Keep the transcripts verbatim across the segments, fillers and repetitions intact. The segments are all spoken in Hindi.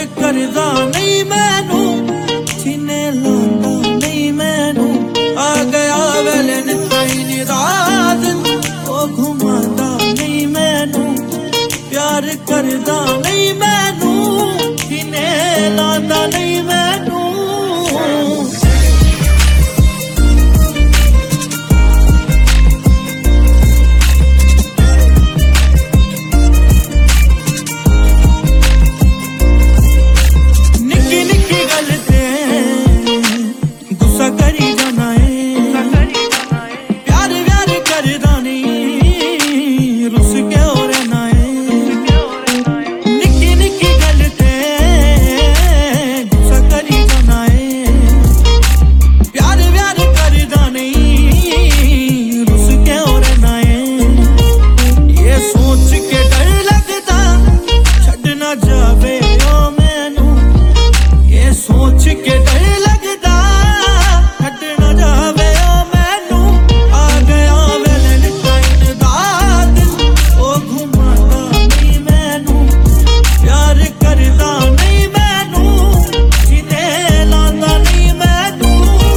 करदा नहीं मैनू, सीने लांदा नहीं मैनू, आ गया वैलेंटाइन दा दिन, ओ घुमांदा नहीं मैनू, प्यार करदा नहीं मैनू, सीने लांदा नहीं मैनू। सोच के डर लगदा छड्ड ना जावे ओ मैनू, आ गया वैलेंटाइन दा दिन, ओ घुमांदा नहीं मैनू, प्यार करदा नहीं मैनू, सीने लांदा नहीं मैनू।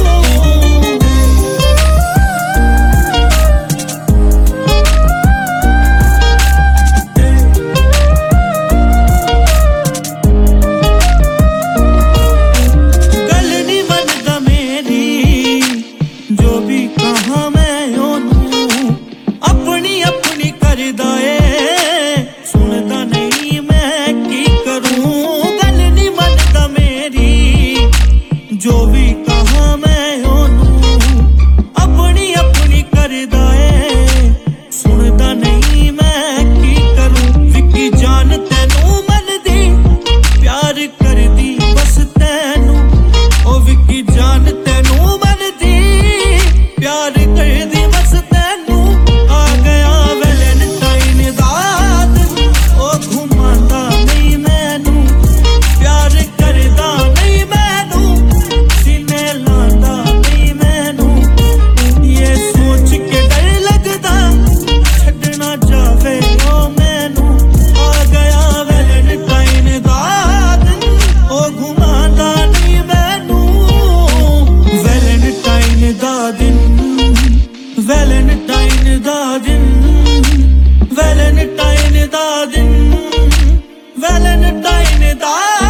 जो भी कहा मैं ओनू अपनी अपनी करदा ए, सुनदा नहीं मैं की करूं, गल नहीं मनदा मेरी। जो भी कहा मैं ओनू अपनी अपनी करदा ए, सुनदा नहीं मैं की करूं। विकी जान तैनू मनदी, प्यार करदी बस तैनू, ओ विकी जान तैनू मनदी, प्यार करदी बस तैनू, आ गया वैलेंटाइन दा दिन, ओ घुमांदा नहीं मैनू, प्यार करदा नहीं मैनू, सीने लांदा नहीं मैनू। ये सोच के डर लगदा छड्ड ना जावे ओ मैनू, आ गया वैलेंटाइन दा दिन, ओ घुमांदा नहीं मैनू। वैलेंटाइन दा दिन, वैलेंटाइन दा दिन, वैलेंटाइन दा दिन, वैलेंटाइन दा